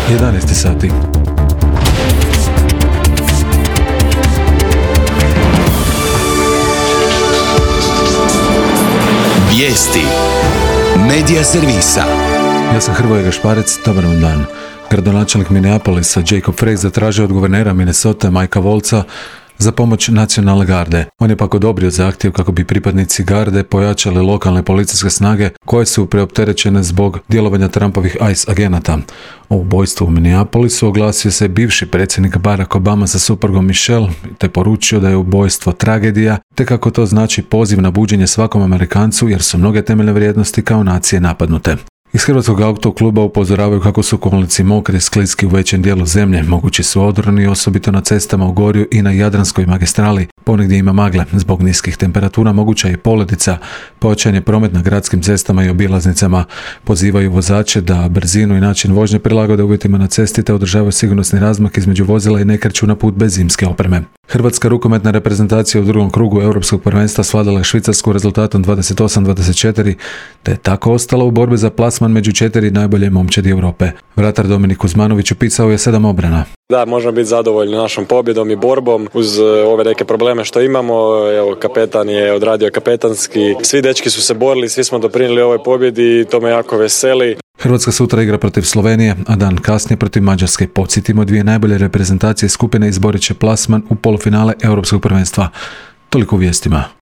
11 sati. Vijesti Medija servisa. Ja sam Hrvoje Gašparec, dobar vam dan. Gradonačelnik Minneapolisa Jacob Frey zatražio od guvernera Minnesota Mikea Woltza za pomoć nacionalne garde. On je pak odobrio zahtjev kako bi pripadnici garde pojačali lokalne policijske snage koje su preopterećene zbog djelovanja Trumpovih ICE agenata. O ubojstvu u Minneapolisu oglasio se bivši predsjednik Barack Obama sa suprugom Michelle, te poručio da je ubojstvo tragedija, te kako to znači poziv na buđenje svakom Amerikancu jer su mnoge temeljne vrijednosti kao nacije napadnute. Iz Hrvatskog autokluba upozoravaju kako su kolnici mokri, skliski u većem dijelu zemlje, mogući su odroni osobito na cestama u Gorju i na Jadranskoj magistrali, ponegdje ima magle, zbog niskih temperatura moguća je poledica, pojačan je promet na gradskim cestama i obilaznicama, pozivaju vozače da brzinu i način vožnje prilagode uvjetima na cesti te održavaju sigurnosni razmak između vozila i ne kreću na put bez zimske opreme. Hrvatska rukometna reprezentacija u drugom krugu Europskog prvenstva svladala je Švicarsku rezultatom 28-24, te je tako ostala u borbi za plasman među 4 najbolje momčadi Europe. Vratar Dominik Kuzmanović upisao je 7 obrana. Da, možemo biti zadovoljni našom pobjedom i borbom uz ove neke probleme što imamo. Evo, kapetan je odradio kapetanski. Svi dečki su se borili, svi smo doprinijeli ovoj pobjedi i to me jako veseli. Hrvatska sutra igra protiv Slovenije, a dan kasnije protiv Mađarske. Podsjetimo, 2 najbolje reprezentacije skupine izborit će plasman u polufinale Europskog prvenstva. Toliko u vijestima.